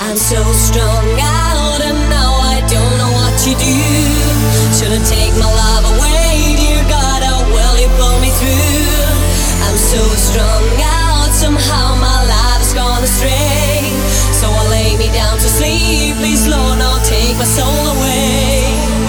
I'm so strung out and now I don't know what to do. Shouldn't take my love away, dear God, how will you pull me through? I'm so strung out, somehow my life has gone astray. So I lay me down to sleep, please Lord, now take my soul away.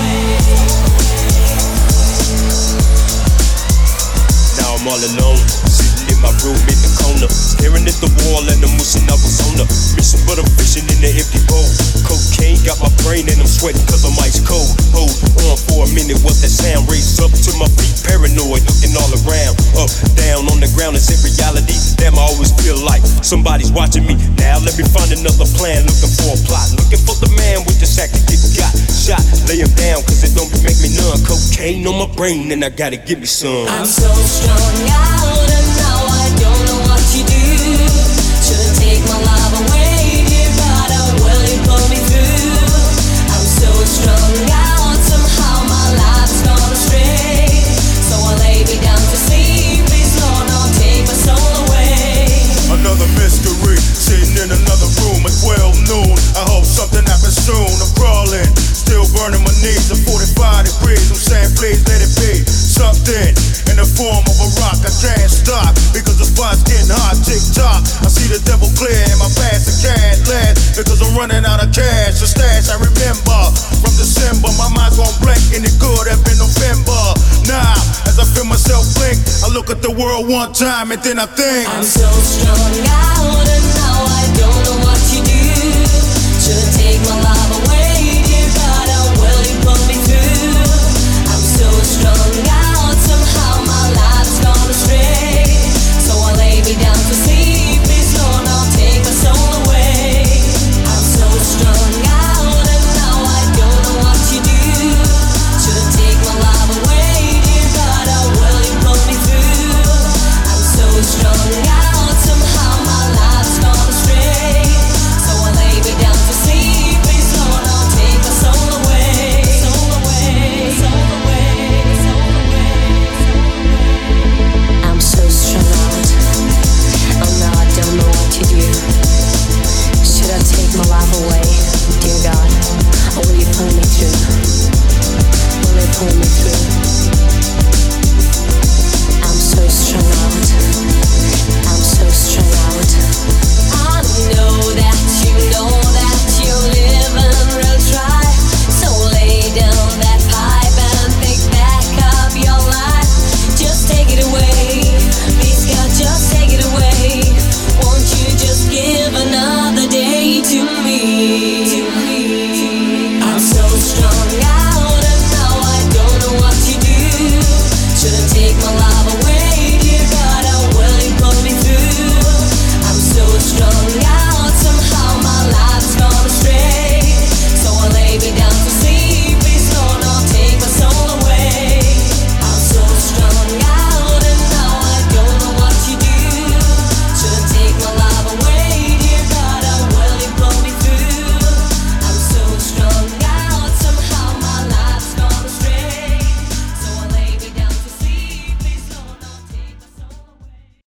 Now I'm all alone, sitting in my room in the corner, staring at the wall and I'm wishing I was on her. Missing but I'm fishing in the empty bowl. Cocaine got my brain and I'm sweating cause I'm ice cold. Hold on for a minute, what that sound? Raised up to my feet, paranoid, looking all around. Up, down, on the ground, is it reality? Damn, I always feel like somebody's watching me. Now let me find another plan, looking for a plot. Looking for the man with the sack that get got shot. Lay him down cause it don't make me numb. Cocaine on my brain and I gotta give me some. I'm so strung out and now I don't know what to do. Shouldn't take my love away, dear God, how will you pull me through? I'm so strung out, somehow my life's gone astray. So I lay me down to sleep, please Lord, now take my soul away. Another mystery, sitting in another room at 12 noon. I hope something happens soon. I'm crawling, still burning my knees at 45 degrees. I'm saying please let it be something in the form of a rock. I can't stop because the spot's getting hot. Tick tock, I see the devil clear and my past I can't last because I'm running out of cash. The stash I remember from December, my mind's gon' blank and it could have been November. Now, as I feel myself blink, I look at the world one time and then I think I'm so strung